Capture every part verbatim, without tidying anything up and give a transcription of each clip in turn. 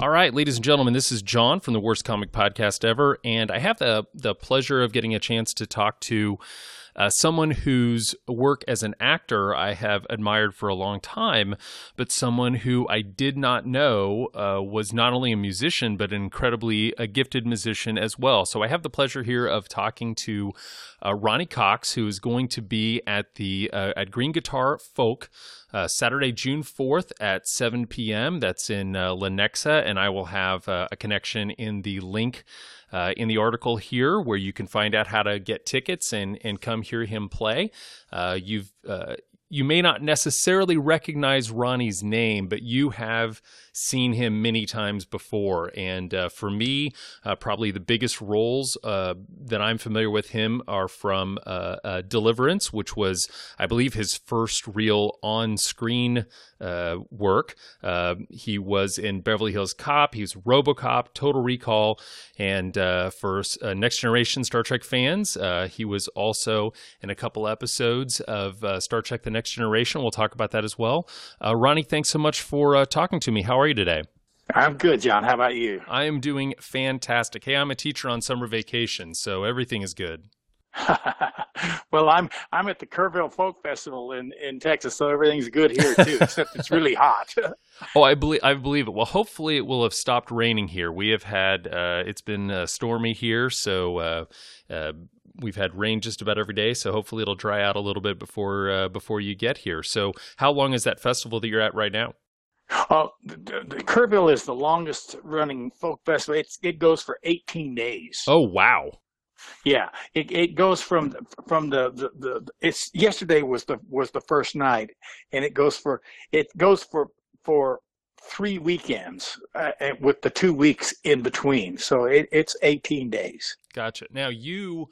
All right, ladies and gentlemen, this is John from the Worst Comic Podcast Ever, and I have the the pleasure of getting a chance to talk to uh, someone whose work as an actor I have admired for a long time, but someone who I did not know uh, was not only a musician, but an incredibly uh, gifted musician as well. So I have the pleasure here of talking to uh, Ronny Cox, who is going to be at the uh, at Green Guitar Folk Uh, Saturday, June fourth at seven p.m. That's in uh, Lenexa, and I will have uh, a connection in the link uh, in the article here where you can find out how to get tickets and, and come hear him play. Uh, you've uh, you may not necessarily recognize Ronny's name, but you have seen him many times before. And uh, for me, uh, probably the biggest roles uh, that I'm familiar with him are from uh, uh, Deliverance, which was, I believe, his first real on-screen uh, work. Uh, he was in Beverly Hills Cop, he was RoboCop, Total Recall, and uh, for uh, Next Generation Star Trek fans, uh, he was also in a couple episodes of uh, Star Trek The Next Generation. We'll talk about that as well. Uh, Ronny, thanks so much for uh, talking to me. How are you today? I'm good, John. How about you? I am doing fantastic. Hey, I'm a teacher on summer vacation, so everything is good. Well, I'm I'm at the Kerrville Folk Festival in, in Texas, so everything's good here too, except it's really hot. Oh, I believe I believe it. Well, hopefully it will have stopped raining here. We have had uh, it's been uh, stormy here, so uh, uh, we've had rain just about every day. So hopefully it'll dry out a little bit before uh, before you get here. So, how long is that festival that you're at right now? Oh, the, the, the Kerrville is the longest running folk festival. It's, it goes for eighteen days. Oh, wow. Yeah, it it goes from from the, the, the it's yesterday was the was the first night, and it goes for it goes for for three weekends uh, with the two weeks in between. So it, it's eighteen days. Gotcha. Now you,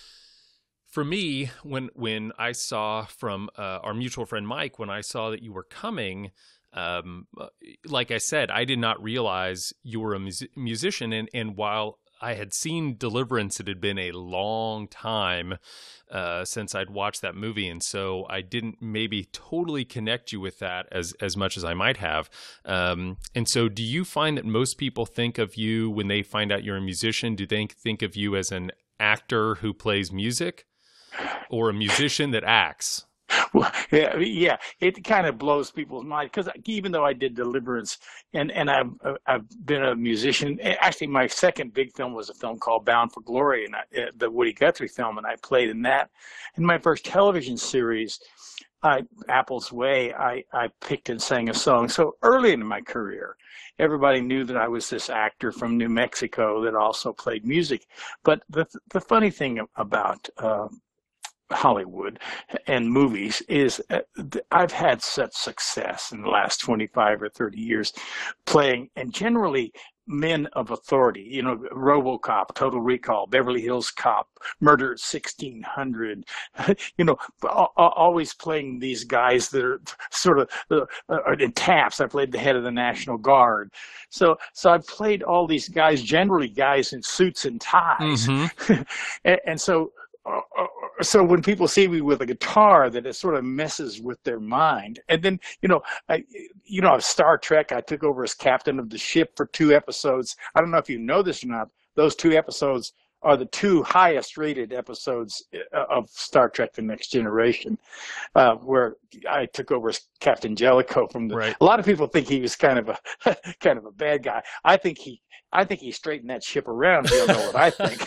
for me, when when I saw from uh, our mutual friend Mike, when I saw that you were coming. Um, like I said, I did not realize you were a mus- musician, and, and while I had seen Deliverance, it had been a long time uh, since I'd watched that movie, and so I didn't maybe totally connect you with that as as much as I might have. Um, and so, do you find that most people think of you when they find out you're a musician? Do they think of you as an actor who plays music, or a musician that acts? Well, yeah, yeah, it kind of blows people's mind because even though I did Deliverance and, and I've I've been a musician, actually my second big film was a film called Bound for Glory, and I, the Woody Guthrie film, and I played in that. In my first television series, I, Apple's Way, I, I picked and sang a song. So early in my career, everybody knew that I was this actor from New Mexico that also played music. But the the funny thing about uh, Hollywood and movies is uh, I've had such success in the last twenty-five or thirty years playing, and generally men of authority, you know, RoboCop, Total Recall, Beverly Hills Cop, Murder at sixteen hundred, you know, always playing these guys that are sort of uh, in Taps. I played the head of the National Guard. So, so I played all these guys, generally guys in suits and ties. Mm-hmm. and, and so, Uh, so when people see me with a guitar, that it sort of messes with their mind. And then, you know, I, you know, Star Trek, I took over as captain of the ship for two episodes. I don't know if you know this or not. Those two episodes are the two highest rated episodes of Star Trek The Next Generation, uh, where I took over as Captain Jellicoe from the, right. A lot of people think he was kind of a, kind of a bad guy. I think he, I think he straightened that ship around. You know what I think?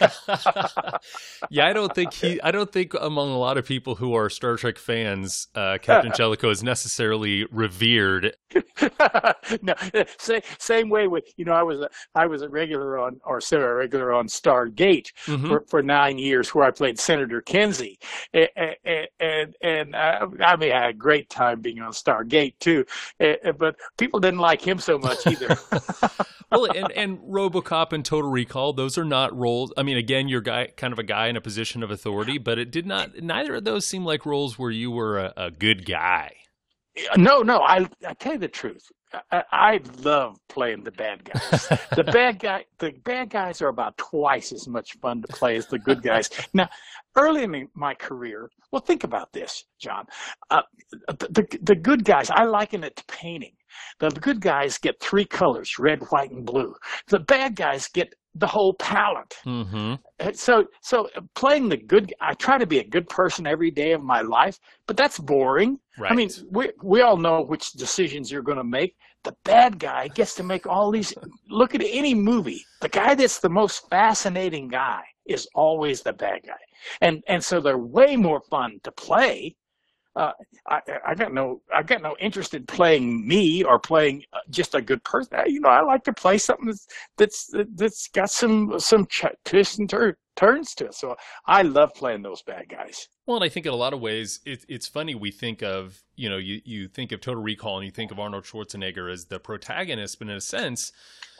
Yeah, I don't think he. I don't think among a lot of people who are Star Trek fans, uh, Captain Jellicoe is necessarily revered. No, same same way with you know I was a I was a regular on or semi-regular on Stargate mm-hmm. for, for nine years, where I played Senator Kinsey, and and, and, and I, I mean I had a great time being on Stargate too, but people didn't like him so much either. Well, and, and RoboCop and Total Recall, those are not roles. I mean, again, you're guy, kind of a guy in a position of authority, but it did not. Neither of those seem like roles where you were a, a good guy. No, no. I I tell you the truth. I, I love playing the bad guys. The bad guy, the bad guys are about twice as much fun to play as the good guys. Now, early in my career, well, think about this, John. Uh, the, the the good guys, I liken it to painting. The good guys get three colors, red, white, and blue. The bad guys get the whole palette. Mm-hmm. So, so playing the good, I try to be a good person every day of my life, but that's boring. Right. I mean, we we all know which decisions you're going to make. The bad guy gets to make all these. Look at any movie. The guy that's the most fascinating guy is always the bad guy, and and so they're way more fun to play. Uh, I, I got no, I got no interest in playing me or playing just a good person. You know, I like to play something that's that's that's got some some twists and tur- turns to it. So I love playing those bad guys. Well, and I think in a lot of ways, it, it's funny. We think of, you know, you you think of Total Recall and you think of Arnold Schwarzenegger as the protagonist, but in a sense,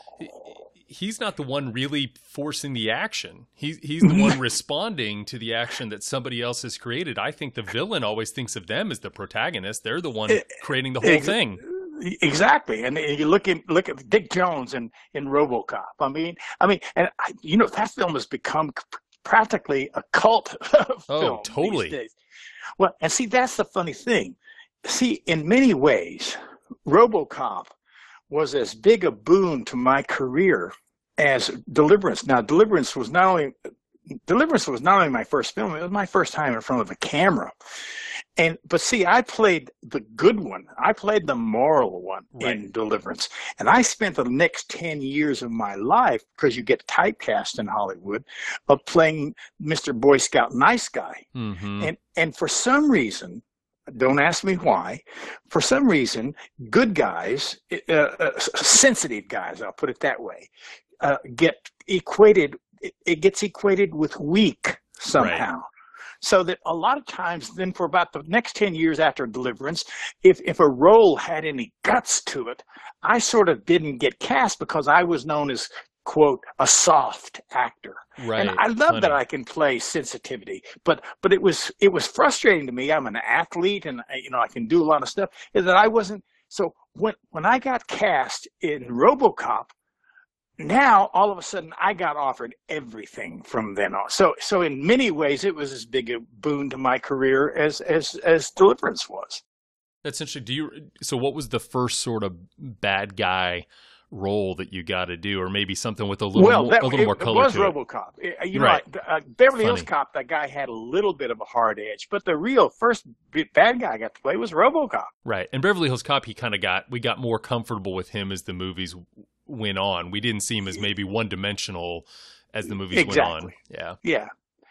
he's not the one really forcing the action. He's he's the one responding to the action that somebody else has created. I think the villain always thinks of them as the protagonist. They're the one creating the whole Ex- thing. Exactly, and you look at look at Dick Jones in, in RoboCop. I mean, I mean, and I, you know that film has become practically a cult film. Oh, totally. These days. Well, and see, that's the funny thing. See, in many ways, RoboCop was as big a boon to my career as Deliverance. Now, Deliverance was not only Deliverance was not only my first film; it was my first time in front of a camera. And but see, I played the good one. I played the moral one right. in Deliverance, and I spent the next ten years of my life, because you get typecast in Hollywood, of playing Mister Boy Scout Nice Guy. Mm-hmm. And and for some reason, don't ask me why, for some reason, good guys, uh, uh, sensitive guys, I'll put it that way, uh, get equated. It, it gets equated with weak somehow. Right. So that a lot of times then for about the next ten years after Deliverance, if, if a role had any guts to it, I sort of didn't get cast because I was known as, quote, a soft actor. Right. And I love Funny. that I can play sensitivity, but but it was it was frustrating to me. I'm an athlete and, you know, I can do a lot of stuff, is that I wasn't. So when, when I got cast in RoboCop, now, all of a sudden, I got offered everything from then on. So, so in many ways, it was as big a boon to my career as as as Deliverance was. That's interesting. Do you? So, what was the first sort of bad guy role that you got to do, or maybe something with a little well, more, that, a little it, more color it was to RoboCop. It, you right. know, uh, Beverly Funny. Hills Cop. That guy had a little bit of a hard edge, but the real first bad guy I got to play was RoboCop. Right. And Beverly Hills Cop, he kind of got we got more comfortable with him as the movies went on. We didn't see him as maybe one-dimensional as the movies exactly. went on. Yeah. Yeah.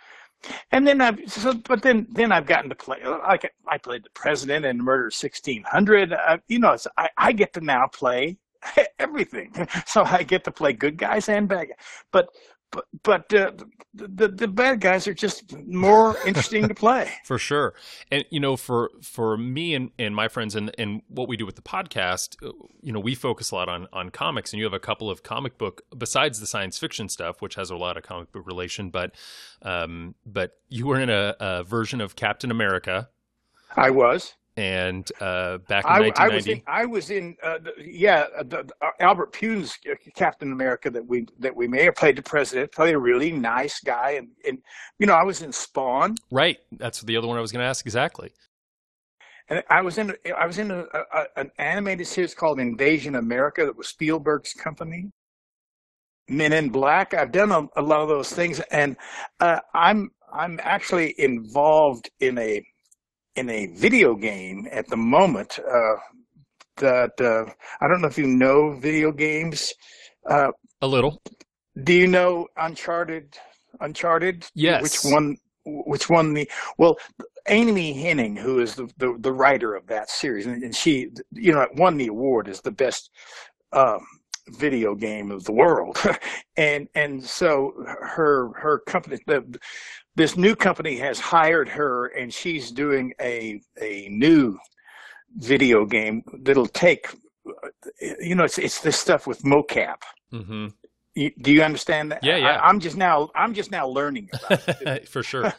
And then I've so, but then then I've gotten to play. Like I played the president in Murder sixteen hundred. Uh, you know, so I, I get to now play everything. So I get to play good guys and bad guys. But but but uh, the, the the bad guys are just more interesting to play. For sure. And you know, for for me and, and my friends and, and what we do with the podcast, you know, we focus a lot on on comics, and you have a couple of comic book besides the science fiction stuff, which has a lot of comic book relation, but um but you were in a, a version of Captain America. I was. And uh, back in I, nineteen ninety, I was in, I was in uh, the, yeah, the, the, uh, Albert Pune's Captain America that we that we may have played the president, played a really nice guy, and, and you know I was in Spawn. Right, that's the other one I was going to ask exactly. And I was in I was in a, a, an animated series called Invasion America that was Spielberg's company. Men in Black. I've done a, a lot of those things, and uh, I'm I'm actually involved in a. in a video game at the moment uh, that uh, I don't know if you know video games. Uh, a little. Do you know Uncharted? Uncharted? Yes. Which one? Which won the? Well, Amy Hennig, who is the, the, the writer of that series, and, and she, you know, won the award as the best um, video game of the world, and and so her her company the. This new company has hired her, and she's doing a a new video game that'll take, you know, it's it's this stuff with mocap. Mm-hmm. You, do you understand that? Yeah, yeah. I, I'm just now I'm just now learning about it. For sure.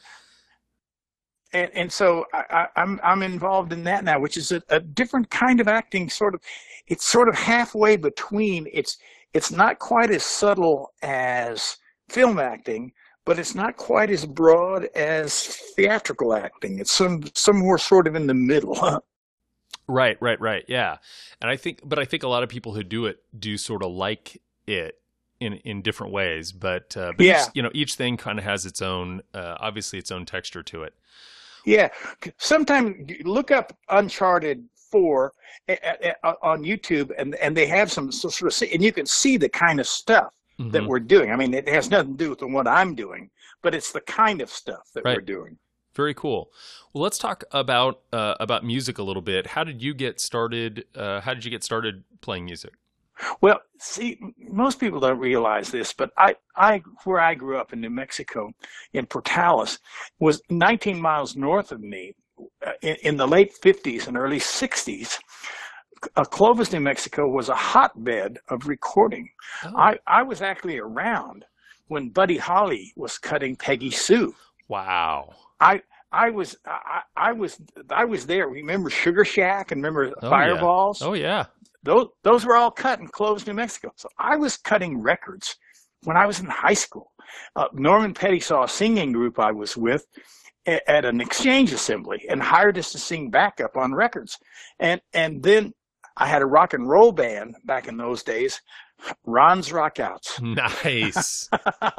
and and so I, I, I'm I'm involved in that now, which is a, a different kind of acting. Sort of, it's sort of halfway between. It's it's not quite as subtle as film acting, but it's not quite as broad as theatrical acting. It's some somewhere sort of in the middle. Right, right, right. Yeah. And I think, but I think a lot of people who do it do sort of like it in, in different ways. But, uh, but Yeah. each, you know, each thing kind of has its own, uh, obviously its own texture to it. Yeah. Sometimes look up Uncharted four on YouTube, and, and they have some sort of, and you can see the kind of stuff Mm-hmm. that we're doing. I mean, it has nothing to do with what I'm doing, but it's the kind of stuff that Right. we're doing. Very cool. Well, let's talk about uh, about music a little bit. How did you get started? Uh, how did you get started playing music? Well, see, most people don't realize this, but I, I, where I grew up in New Mexico, in Portales, was nineteen miles north of me. In, in the late fifties and early sixties, uh, Clovis, New Mexico, was a hotbed of recording. Oh. I, I was actually around when Buddy Holly was cutting Peggy Sue. Wow. I I was I, I was I was there. Remember Sugar Shack and remember Oh, Fireballs? Yeah. Oh yeah. Those those were all cut in Clovis, New Mexico. So I was cutting records when I was in high school. Uh, Norman Petty saw a singing group I was with at, at an exchange assembly and hired us to sing backup on records. And and then I had a rock and roll band back in those days, Ron's Rockouts. Nice.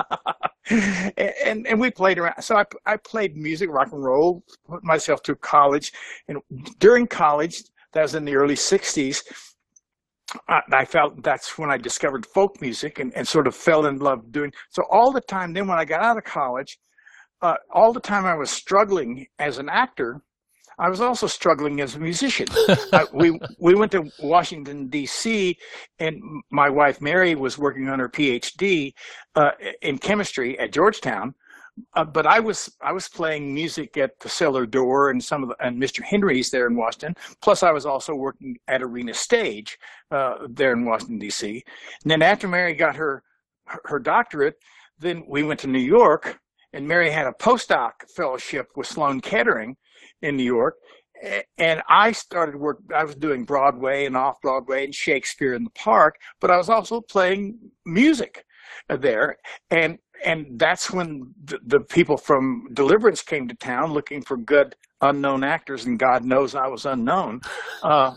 and and we played around. So I I played music, rock and roll, put myself through college. And during college, that was in the early sixties, I, I felt that's when I discovered folk music and, and sort of fell in love doing. So all the time, then when I got out of college, uh, all the time I was struggling as an actor, I was also struggling as a musician. uh, we we went to Washington, D C, and my wife, Mary, was working on her P H D uh, in chemistry at Georgetown. Uh, but I was I was playing music at the Cellar Door and some of the, and Mister Henry's there in Washington. Plus, I was also working at Arena Stage uh, there in Washington, D C. And then after Mary got her her doctorate, then we went to New York, and Mary had a postdoc fellowship with Sloan Kettering in New York. And I started work. I was doing Broadway and off Broadway and Shakespeare in the Park, but I was also playing music there. And and that's when the, the people from Deliverance came to town looking for good unknown actors, and God knows I was unknown. Uh,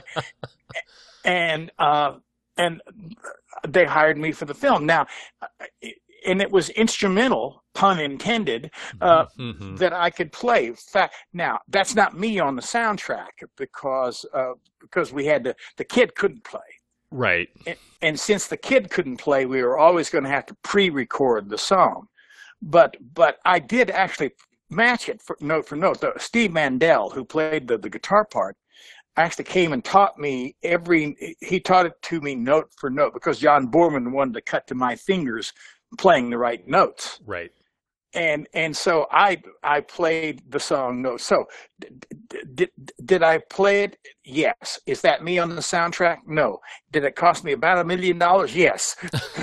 and uh, and they hired me for the film. Now, and it was instrumental, pun intended, uh, mm-hmm. that I could play. Fact, now that's not me on the soundtrack because uh, because we had to. The kid couldn't play. Right. And, and since the kid couldn't play, we were always going to have to pre-record the song. But but I did actually match it for, note for note. The, Steve Mandel, who played the, the guitar part, actually came and taught me every. He taught it to me note for note because John Borman wanted to cut to my fingers playing the right notes. Right. And and so I I played the song notes. So did did I play it? Yes. Is that me on the soundtrack? No. Did it cost me about a million dollars? Yes.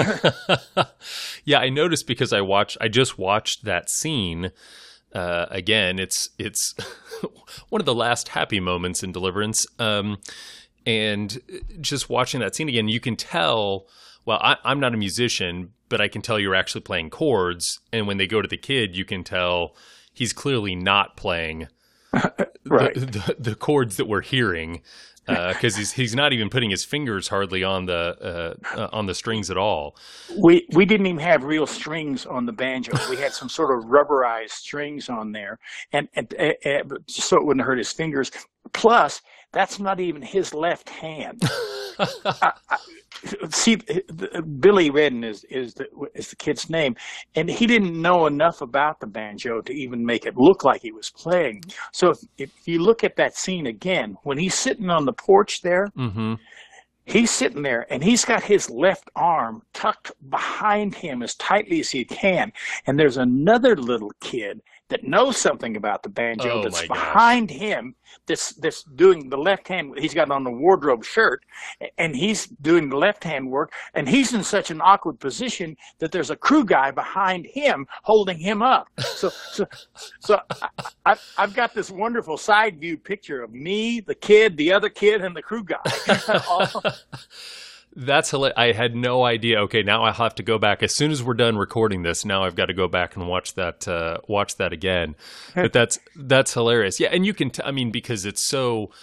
Yeah, I noticed because I watched. I just watched that scene uh, again. It's it's one of the last happy moments in Deliverance, um, and just watching that scene again, you can tell. Well, I, I'm not a musician, but I can tell you're actually playing chords. And when they go to the kid, you can tell he's clearly not playing right. the, the, the chords that we're hearing because uh, he's he's not even putting his fingers hardly on the uh, uh, on the strings at all. We we didn't even have real strings on the banjo. We had some sort of rubberized strings on there, and, and, and, and so it wouldn't hurt his fingers. Plus, that's not even his left hand. I, I, see, Billy Redden is is the, is the kid's name, and he didn't know enough about the banjo to even make it look like he was playing. So if, if you look at that scene again, when he's sitting on the porch there, mm-hmm. he's sitting there, and he's got his left arm tucked behind him as tightly as he can, and there's another little kid that knows something about the banjo oh that's behind him that's that's doing the left hand. He's got on a wardrobe shirt, and he's doing the left hand work, and he's in such an awkward position that there's a crew guy behind him holding him up. So so so I, I, I've got this wonderful side view picture of me, the kid, the other kid, and the crew guy. All, That's hilarious. I had no idea. Okay, now I have to go back as soon as we're done recording this. Now I've got to go back and watch that. Uh, watch that again. But that's that's hilarious. Yeah, and you can. T- I mean, because it's so.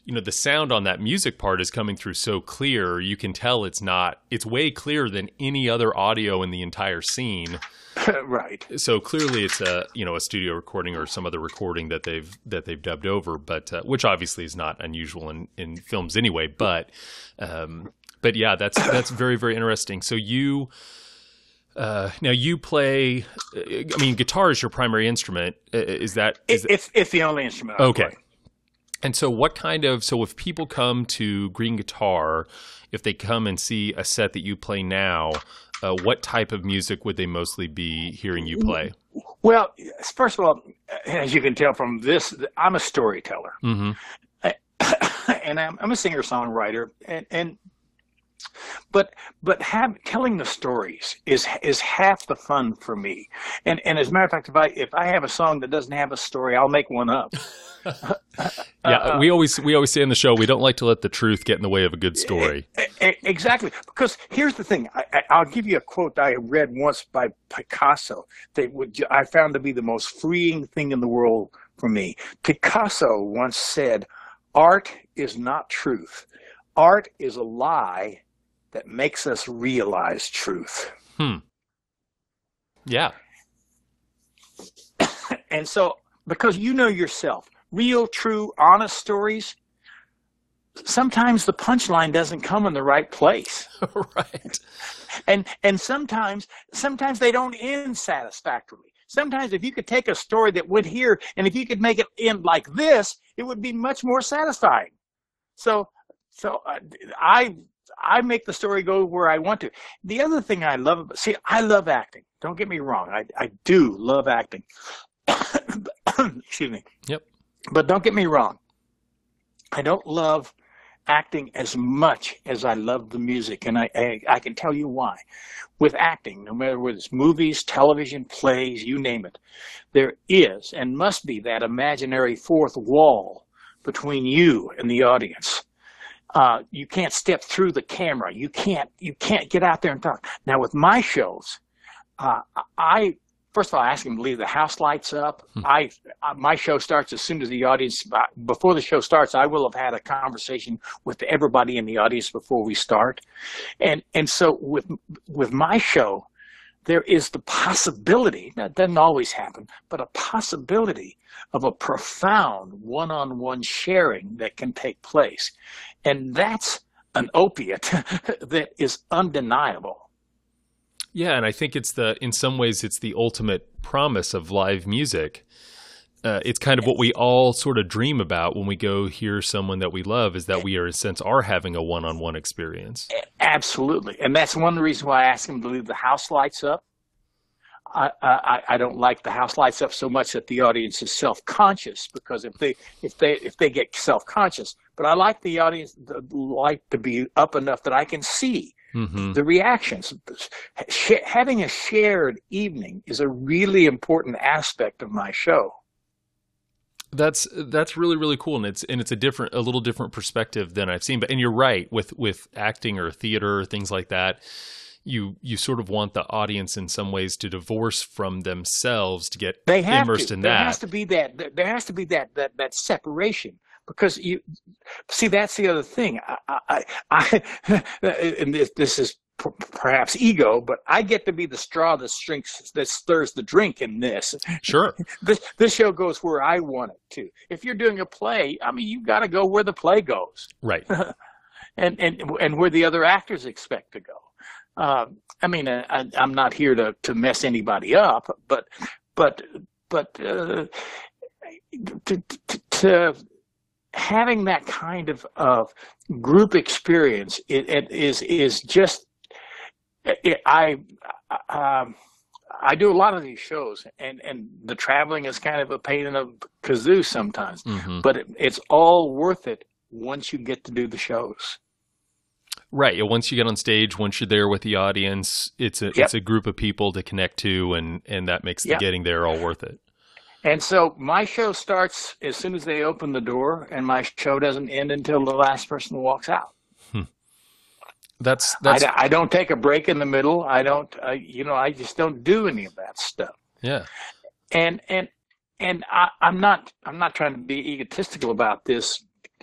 you know, the sound on that music part is coming through so clear. You can tell it's not, it's way clearer than any other audio in the entire scene. Right. So clearly it's a, you know, a studio recording or some other recording that they've, that they've dubbed over, but, uh, which obviously is not unusual in, in films anyway, but, um, but yeah, that's, that's very, very interesting. So you, uh, now you play, I mean, guitar is your primary instrument. Is that, is it, it's, it's the only instrument I okay. play. And so what kind of, so if people come to Green Guitar, if they come and see a set that you play now, uh, what type of music would they mostly be hearing you play? Well, first of all, as you can tell from this, I'm a storyteller. Mm-hmm. And I'm, I'm a singer-songwriter. And, and but but have, telling the stories is is half the fun for me. And and as a matter of fact, if I if I have a song that doesn't have a story, I'll make one up. Yeah, uh, we always we always say in the show we don't like to let the truth get in the way of a good story. Exactly, because here's the thing. I, I'll give you a quote I read once by Picasso that would I found to be the most freeing thing in the world for me. Picasso once said, "Art is not truth. Art is a lie that makes us realize truth." Hmm. Yeah. And so, because you know yourself, real, true, honest stories, sometimes the punchline doesn't come in the right place. Right. And and sometimes sometimes they don't end satisfactorily. Sometimes if you could take a story that went here and if you could make it end like this, it would be much more satisfying. So so uh, I I make the story go where I want to. The other thing I love about, see, I love acting. Don't get me wrong. I I do love acting. Excuse me. Yep. But don't get me wrong. I don't love acting as much as I love the music, and I, I I can tell you why. With acting, no matter whether it's movies, television, plays, you name it, there is and must be that imaginary fourth wall between you and the audience. Uh, you can't step through the camera. You can't you can't get out there and talk. Now with my shows, uh, I first of all I ask them to leave the house lights up. Hmm. I, I my show starts as soon as the audience before the show starts. I will have had a conversation with everybody in the audience before we start, and and so with with my show, there is the possibility. That doesn't always happen, but a possibility of a profound one-on-one sharing that can take place. And that's an opiate that is undeniable. Yeah, and I think it's the, in some ways, it's the ultimate promise of live music. Uh, it's kind of what we all sort of dream about when we go hear someone that we love, is that we are, in a sense, are having a one-on-one experience. Absolutely. And that's one reason why I ask them to leave the house lights up. I, I, I don't like the house lights up so much that the audience is self-conscious, because if they if they if they get self-conscious, but I like the audience the light to be up enough that I can see mm-hmm. the reactions. Having a shared evening is a really important aspect of my show. That's that's really really cool, and it's and it's a different a little different perspective than I've seen. But and you're right, with with acting or theater or things like that. You you sort of want the audience in some ways to divorce from themselves to get they have immersed to. in there that. There has to be that. There has to be that that that separation, because you see that's the other thing. I, I, I and this, this is p- perhaps ego, but I get to be the straw that drinks that stirs the drink in this. Sure. this this show goes where I want it to. If you're doing a play, I mean, you got to go where the play goes, right? and and and where the other actors expect to go. Uh, I mean, I, I'm not here to, to mess anybody up, but but but uh, to, to, to having that kind of, of group experience, it, it is is just it, I um, I do a lot of these shows, and, and the traveling is kind of a pain in the kazoo sometimes, mm-hmm. but it, it's all worth it once you get to do the shows. Right. Once you get on stage, once you're there with the audience, it's a yep. it's a group of people to connect to, and, and that makes the yep. getting there all worth it. And so my show starts as soon as they open the door, and my show doesn't end until the last person walks out. Hmm. That's that's. I, I don't take a break in the middle. I don't. Uh, you know, I just don't do any of that stuff. Yeah. And and and I, I'm not I'm not trying to be egotistical about this.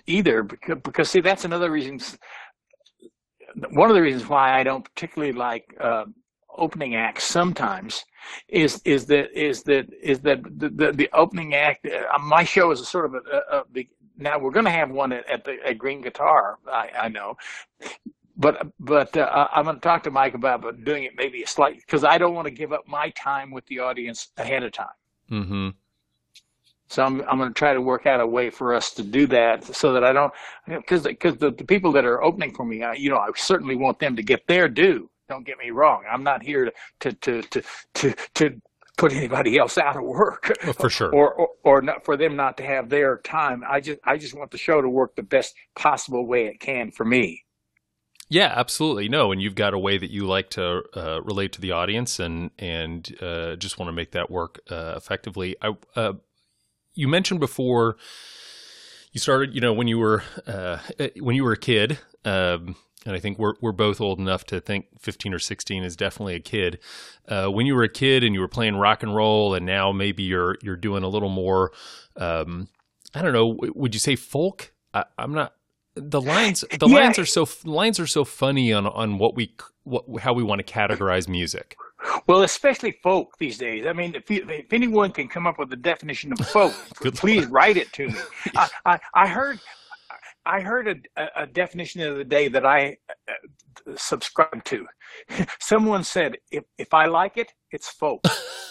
either, because, because see, that's another reason. One of the reasons why I don't particularly like uh, opening acts sometimes is is that is that is that the the, the opening act. Uh, my show is a sort of a, a, a big. Now we're going to have one at, at the at Green Guitar. I, I know. But but uh, I'm going to talk to Mike about, about doing it maybe a slight, because I don't want to give up my time with the audience ahead of time. Mm-hmm. So I'm I'm going to try to work out a way for us to do that, so that I don't, because because the, the people that are opening for me, I, you know, I certainly want them to get their due. Don't get me wrong. I'm not here to to to to to, to put anybody else out of work, well, for sure, or, or or not for them not to have their time. I just I just want the show to work the best possible way it can for me. Yeah, absolutely. No, and you've got a way that you like to uh, relate to the audience, and and uh, just want to make that work uh, effectively. I, uh, you mentioned before you started, you know, when you were uh, when you were a kid, um, and I think we're we're both old enough to think fifteen or sixteen is definitely a kid. Uh, when you were a kid and you were playing rock and roll, and now maybe you're you're doing a little more, um, I don't know, would you say folk? I, I'm not. The lines, the yeah. lines are so lines are so funny on on what we what how we want to categorize music. Well, especially folk these days. I mean, if, you, if anyone can come up with a definition of folk, please write it to me. I, I, I heard I heard a, a definition the other day that I uh, subscribe to. Someone said, "If if I like it, it's folk."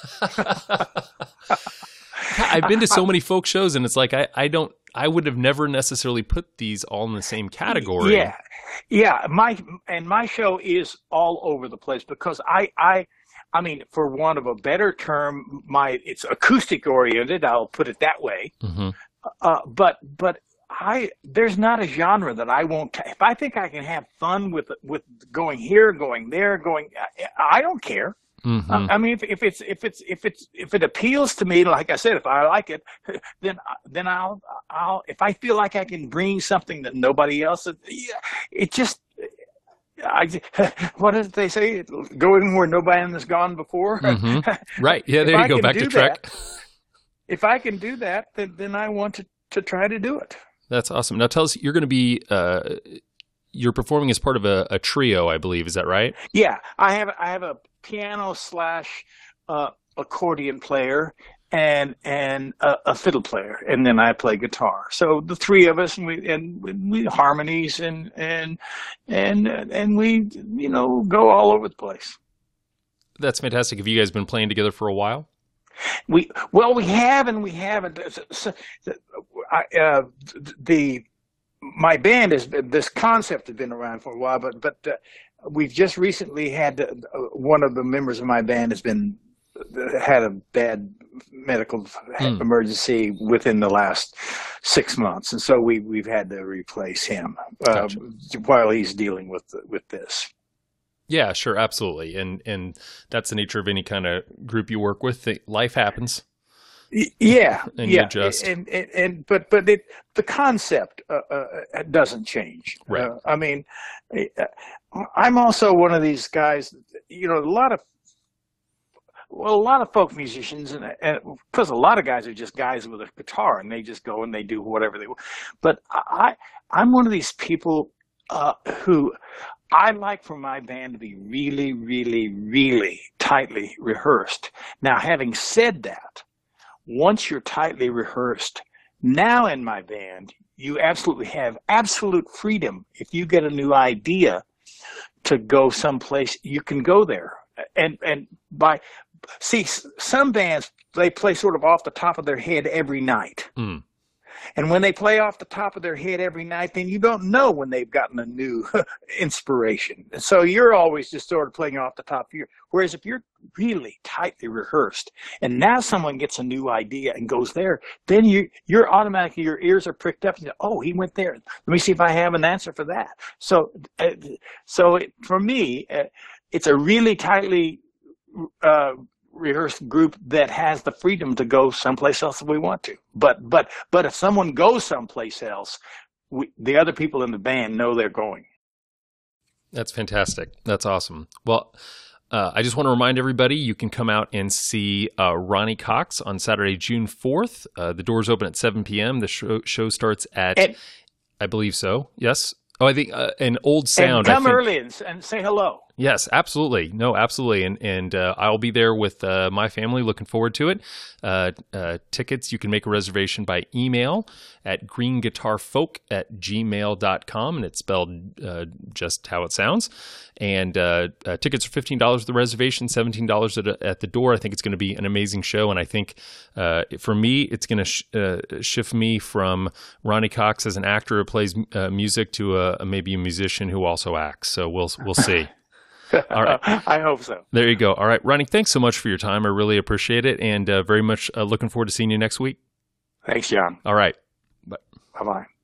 I've been to so many folk shows, and it's like I, I don't I would have never necessarily put these all in the same category. Yeah, yeah. My and my show is all over the place, because I I I mean, for want of a better term, my it's acoustic oriented. I'll put it that way. Mm-hmm. Uh, but but I there's not a genre that I won't. T- if I think I can have fun with with going here, going there, going, I, I don't care. Mm-hmm. I mean, if, if it's if it's if it's if it appeals to me, like I said, if I like it, then then I'll I'll if I feel like I can bring something that nobody else, yeah, it just I what did they say? Going where nobody has gone before. Mm-hmm. Right? Yeah. There you go. Back to Trek. That, if I can do that, then then I want to to try to do it. That's awesome. Now tell us, you're going to be. Uh, You're performing as part of a, a trio, I believe. Is that right? Yeah, I have I have a piano slash uh, accordion player and and a, a fiddle player, and then I play guitar. So the three of us, and we and we harmonies and and and and we you know go all over the place. That's fantastic. Have you guys been playing together for a while? We well we have and we haven't. So, I, uh, the My band has been, this concept has been around for a while, but but uh, we've just recently had uh, one of the members of my band has been uh, had a bad medical mm. emergency within the last six months, and so we we've had to replace him uh, gotcha. while he's dealing with with this. Yeah, sure, absolutely, and and that's the nature of any kind of group you work with. Life happens. Yeah, and yeah, you adjust. And, and and but but it, the concept uh, uh, doesn't change. Right. Uh, I mean, I'm also one of these guys. You know, a lot of well, a lot of folk musicians, and because a lot of guys are just guys with a guitar, and they just go and they do whatever they want. But I, I'm one of these people uh, who I like for my band to be really, really, really tightly rehearsed. Now, having said that, once you're tightly rehearsed, now in my band, you absolutely have absolute freedom. If you get a new idea to go someplace, you can go there. And and by see, some bands, they play sort of off the top of their head every night. Mm. And when they play off the top of their head every night, then you don't know when they've gotten a new inspiration. So you're always just sort of playing off the top of your. Whereas if you're really tightly rehearsed, and now someone gets a new idea and goes there, then you you're automatically your ears are pricked up. And you say, oh, he went there. Let me see if I have an answer for that. So, uh, so it, for me, uh, it's a really tightly uh, rehearsed group that has the freedom to go someplace else if we want to. But but but if someone goes someplace else, we, the other people in the band know they're going. That's fantastic. That's awesome. Well, uh, I just want to remind everybody you can come out and see uh, Ronny Cox on Saturday, June fourth. Uh, the doors open at seven p.m. The show, show starts at... at I believe so. Yes. Oh, I think uh, an Old Sound. And come I think, early and, and say hello. Yes, absolutely. No, absolutely. And and uh, I'll be there with uh, my family. Looking forward to it. Uh, uh, tickets, you can make a reservation by email at green guitar folk at gmail dot com. And it's spelled uh, just how it sounds. And uh, uh, tickets are fifteen dollars at the reservation, seventeen dollars at, at the door. I think it's going to be an amazing show. And I think uh, for me, it's going to sh- uh, shift me from Ronny Cox as an actor who plays uh, music to a, a, maybe a musician who also acts. So we'll we'll see. All right. I hope so. There you go. All right. Ronny, thanks so much for your time. I really appreciate it. And uh, very much uh, looking forward to seeing you next week. Thanks, John. All right. Bye. Bye-bye.